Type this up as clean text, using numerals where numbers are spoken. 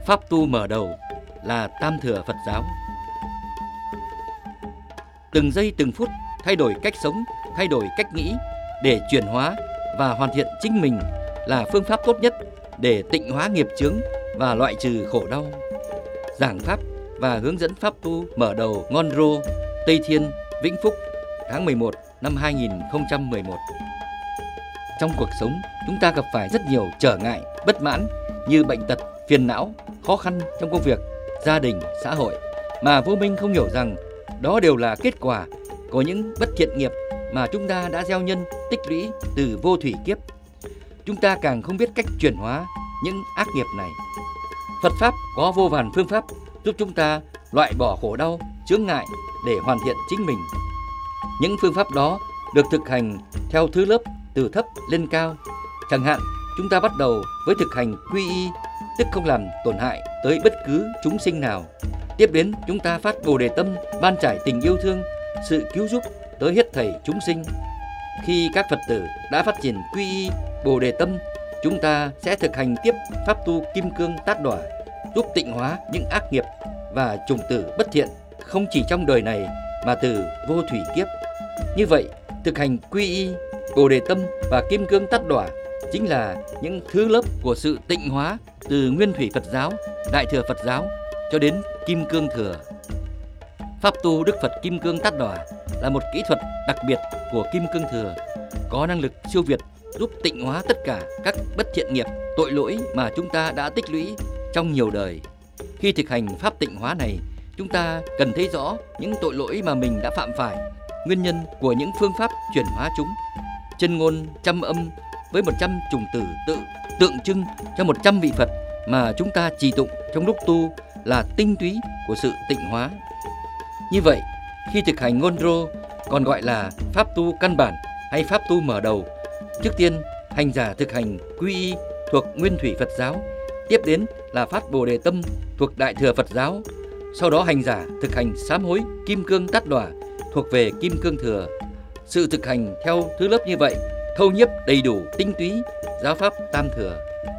Pháp tu mở đầu là Tam Thừa Phật giáo. Từng giây từng phút thay đổi cách sống, thay đổi cách nghĩ để chuyển hóa và hoàn thiện chính mình là phương pháp tốt nhất để tịnh hóa nghiệp chướng và loại trừ khổ đau. Giảng pháp và hướng dẫn pháp tu mở đầu Ngon Rô, Tây Thiên, Vĩnh Phúc, tháng 11 năm 2011. Trong cuộc sống, chúng ta gặp phải rất nhiều trở ngại, bất mãn như bệnh tật, phiền não, khó khăn trong công việc, gia đình, xã hội mà vô minh không hiểu rằng đó đều là kết quả của những bất thiện nghiệp mà chúng ta đã gieo nhân tích lũy từ vô thủy kiếp. Chúng ta càng không biết cách chuyển hóa những ác nghiệp này. Phật Pháp có vô vàn phương pháp giúp chúng ta loại bỏ khổ đau, chướng ngại để hoàn thiện chính mình. Những phương pháp đó được thực hành theo thứ lớp từ thấp lên cao. Chẳng hạn, chúng ta bắt đầu với thực hành quy y, tức không làm tổn hại tới bất cứ chúng sinh nào. Tiếp đến, chúng ta phát Bồ Đề tâm, ban trải tình yêu thương, sự cứu giúp tới hết thảy chúng sinh. Khi các Phật tử đã phát triển quy y, Bồ Đề tâm, chúng ta sẽ thực hành tiếp pháp tu Kim Cương Tát Đỏa, giúp tịnh hóa những ác nghiệp và chủng tử bất thiện không chỉ trong đời này mà từ vô thủy kiếp. Như vậy, thực hành quy y, Bồ Đề tâm và Kim Cương Tát Đỏa chính là những thứ lớp của sự tịnh hóa từ Nguyên Thủy Phật giáo, Đại Thừa Phật giáo cho đến Kim Cương Thừa. Pháp tu Đức Phật Kim Cương Tát Đỏa là một kỹ thuật đặc biệt của Kim Cương Thừa, có năng lực siêu việt giúp tịnh hóa tất cả các bất thiện nghiệp, tội lỗi mà chúng ta đã tích lũy trong nhiều đời. Khi thực hành pháp tịnh hóa này, chúng ta cần thấy rõ những tội lỗi mà mình đã phạm phải, nguyên nhân của những phương pháp chuyển hóa chúng. Chân ngôn trăm âm với 100 chủng tử tượng trưng cho 100 vị Phật mà chúng ta trì tụng trong lúc tu là tinh túy của sự tịnh hóa. Như vậy, khi thực hành Ngon Rô, còn gọi là pháp tu căn bản hay pháp tu mở đầu, trước tiên hành giả thực hành quy y thuộc Nguyên Thủy Phật giáo, tiếp đến là phát Bồ Đề tâm thuộc Đại Thừa Phật giáo, sau đó hành giả thực hành sám hối Kim Cương Tát Đỏa thuộc về Kim Cương Thừa. Sự thực hành theo thứ lớp như vậy thâu nhiếp đầy đủ tinh túy giáo pháp Tam Thừa.